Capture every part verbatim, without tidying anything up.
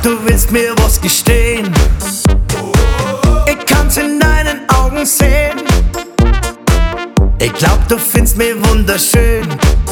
du willst mir was gestehen. Ich kann's in deinen Augen sehen. Ich glaub, du findest mich wunderschön.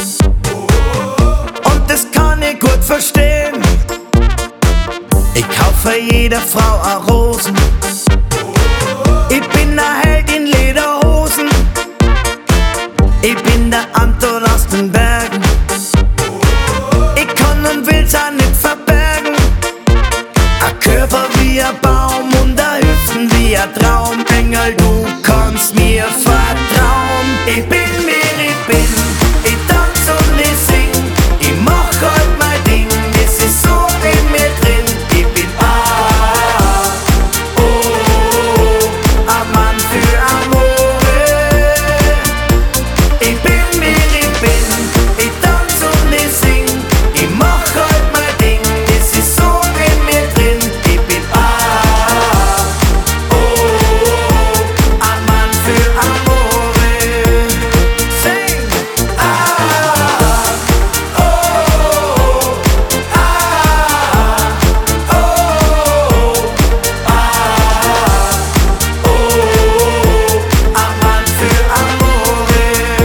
Und das kann ich gut verstehen. Ich kauf für jede Frau a Rosen. Ich bin der Held in Lederhosen. Ich bin der Anton aus den Bergen. Ich kann und will's auch nicht verbergen. Ein Körper wie ein Baum und ein Hüften wie ein Traumengel. Du kannst mir vertrauen. Ich bin wer ich bin. Ich tanz und ich sing. Ich mach halt mein Ding. Es ist so in mir drin. Ich bin ah, oh, oh, ein Mann für Amore. Ich bin wer ich bin. Ich tanz und ich sing. Ich mach halt mein Ding. Es ist so in mir drin. Ich bin ah, oh, oh, ein Mann für Amore. Sing ah, oh, ah, oh, ah, oh, ein Mann für Amore.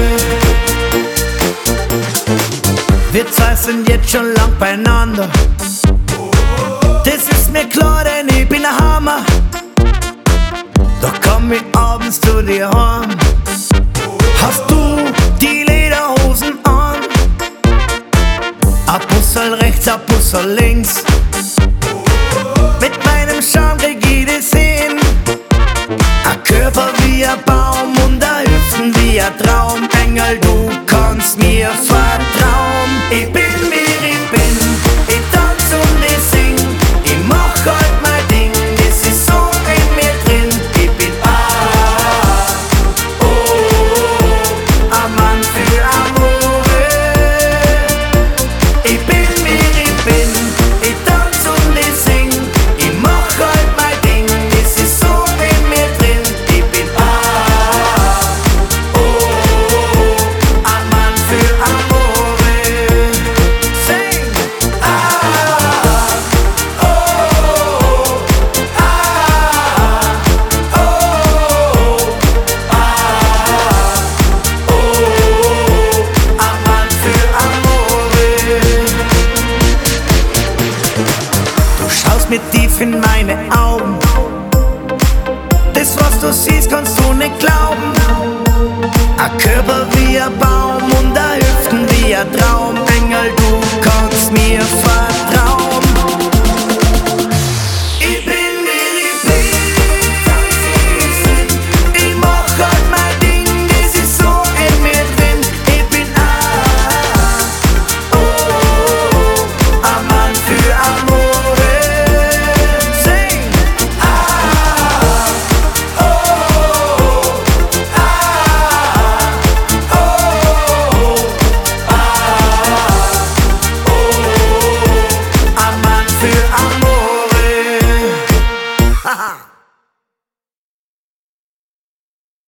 Wir zwei sind jetzt schon lang beieinander. Das ist mir klar, denn ich bin ein Hammer. Doch komm ich abends zu dir heim. Hast du die Lederhosen an? Ein Bussel rechts, ein Bussel links. Mit meinem Charme krieg ich das hin. Ein Körper wie ein Baum und ein Hüften wie ein Traumengel. Du kannst mir vertrauen. Ich bin wer ich bin. Ich tanz und ich sing. Ich mach halt mein Ding. Das ist so in mir drin. Ich bin ah, oh, ein Mann für Amore. Ich bin wer ich bin. Ich tanz und ich sing. Ich mach halt mein Ding. Das ist so in mir drin. Ich bin ah, oh, ein Mann für Amore. Sing ah, oh, ah, oh, ah, oh, ein Mann für Amore. Du schaust mir tief in meine Augen. Das, was du siehst, kannst du nicht glauben. Ein Körper